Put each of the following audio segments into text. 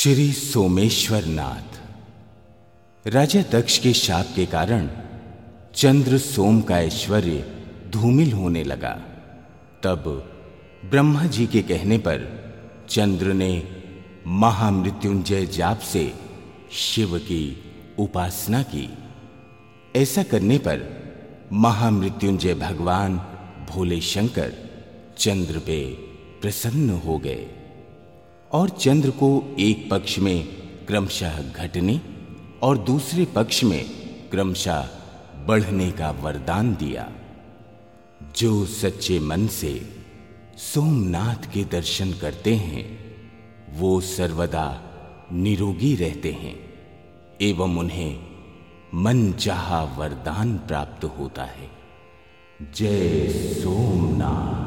श्री सोमेश्वर नाथ। राजा दक्ष के शाप के कारण चंद्र सोम का ऐश्वर्य धूमिल होने लगा। तब ब्रह्मा जी के कहने पर चंद्र ने महामृत्युंजय जाप से शिव की उपासना की। ऐसा करने पर महामृत्युंजय भगवान भोले शंकर चंद्र पे प्रसन्न हो गए और चंद्र को एक पक्ष में क्रमशः घटने और दूसरे पक्ष में क्रमशः बढ़ने का वरदान दिया। जो सच्चे मन से सोमनाथ के दर्शन करते हैं वो सर्वदा निरोगी रहते हैं एवं उन्हें मनचाहा वरदान प्राप्त होता है। जय सोमनाथ।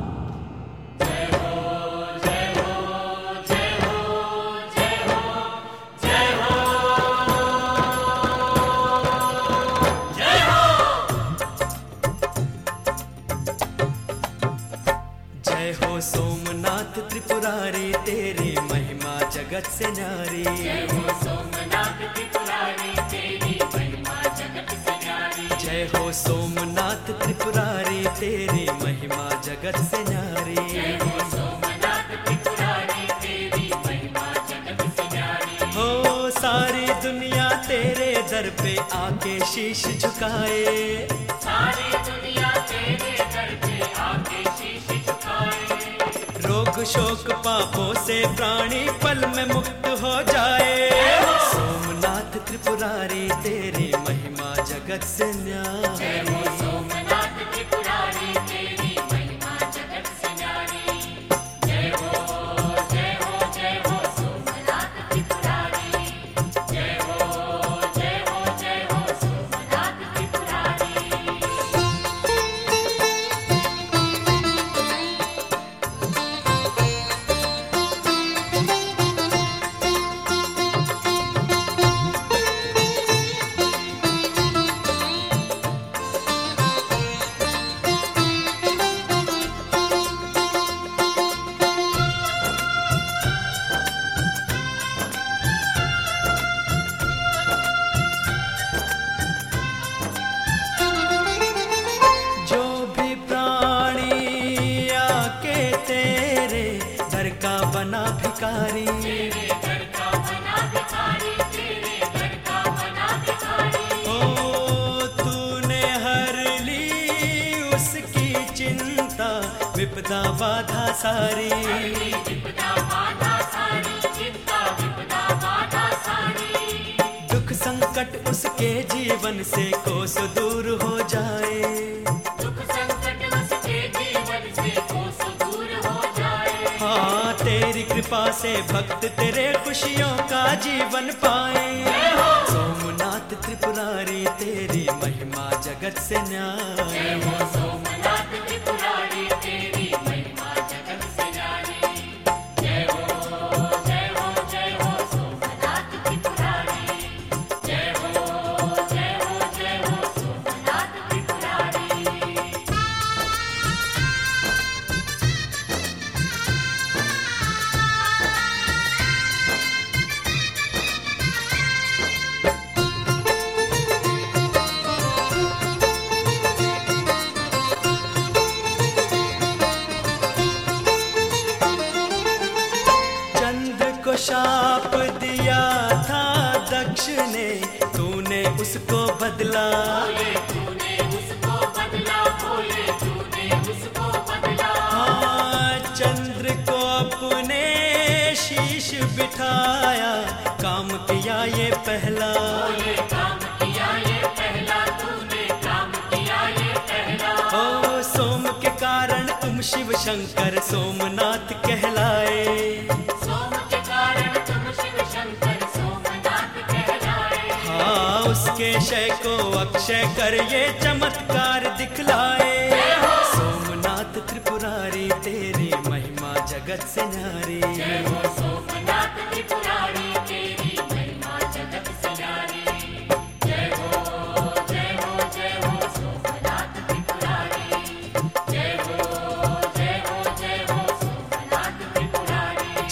जय हो सोमनाथ त्रिपुरारी, तेरी महिमा जगत से न्यारी। जय हो सोमनाथ त्रिपुरारी, तेरी महिमा जगत से न्यारी। जय हो सोमनाथ त्रिपुरारी, तेरी महिमा जगत से न्यारी। जय हो सोमनाथ त्रिपुरारी, तेरी महिमा जगत से न्यारी। हो सारी दुनिया तेरे दर पे आके शीश झुकाए। सारी दुनिया तेरे दर पे आके शीश झुकाए। रोग शोक पापों से प्राणी पल में मुक्त हो जाए। सोमनाथ त्रिपुरारी, तेरी महिमा जगत से न्यारी। जय हो सोमनाथ त्रिपुरारी, तेरी महिमा जगत से न्यारी। जय हो जय हो जय हो सोमनाथ त्रिपुरारी। जय हो जय हो जय हो सोमनाथ त्रिपुरारी। जो भी प्राणी आके तेरे दर का बना भिखारी। तेरे दर का बना भिखारी, तेरे दर का बना भिखारी। ओ तूने हर ली उसकी चिंता, विपदा बाधा सारी। विपदा बाधा सारी, चिंता विपदा बाधा सारी। दुख संकट उसके जीवन से कोस दूर हो जाए। दुख संकट उसके जीवन से कोस दूर हो जाए। हाँ, तेरी कृपा से भक्त तेरे खुशियों का जीवन पाए। सोमनाथ त्रिपुरारी, तेरी महिमा जगत से न्यारी। जय हो सोमनाथ त्रिपुरारी, तेरी महिमा जगत से न्यारी। जय हो जय हो जय हो सोमनाथ त्रिपुरारी। जय हो जय हो जय हो सोमनाथ त्रिपुरारी। चंद्र को शाप दिया था दक्ष ने, तूने उसको बदला। बोले तूने उसको बदला, बोले तूने उसको बदला। हाँ, चंद्र को अपने शीश बिठाया, काम किया ये पहला। बोले काम किया ये पहला, तूने काम किया ये पहला। ओ सोम के कारण तुम शिव शंकर सोमनाथ कहलाए। सोम के कारण तुम शिव शंकर सोमनाथ कहलाए। हाँ, उसके शय को अक्षय कर ये चमत्कार दिखलाए। सोमनाथ त्रिपुरारी, तेरी महिमा जगत से न्यारी। जय हो सोमनाथ त्रिपुरारी, तेरी महिमा जगत से न्यारी। जय हो जय हो जय हो सोमनाथ त्रिपुरारी। जय हो जय हो जय हो सोमनाथ त्रिपुरारी। जय हो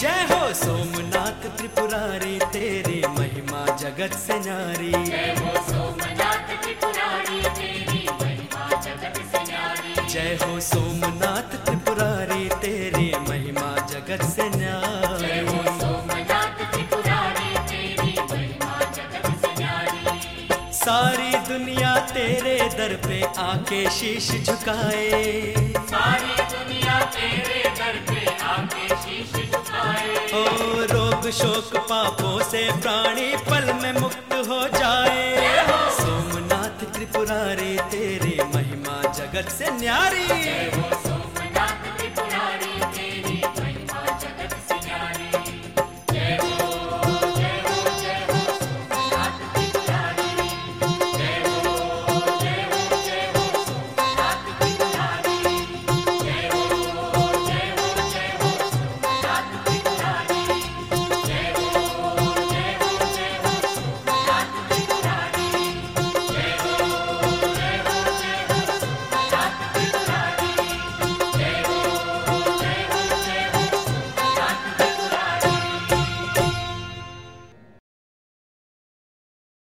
सोमनाथ त्रिपुरारी तेरी महिमा जगत से न्यारी। जय हो सोमनाथ त्रिपुरारी तेरी महिमा जगत से न्यारी। जय हो सोमनाथ त्रिपुरारी तेरी महिमा जगत से न्यारी। जय हो सोमनाथ त्रिपुरारी तेरी महिमा जगत से न्यारी। सारी दुनिया तेरे दर पे आके शीश झुकाए। सारी दुनिया तेरे दर पे आके शीश झुकाए। ओ रोग शोक पापों से प्राणी पल में मुक्त हो जाए। सोमनाथ त्रिपुरारी तेरी महिमा जगत से न्यारी। जय हो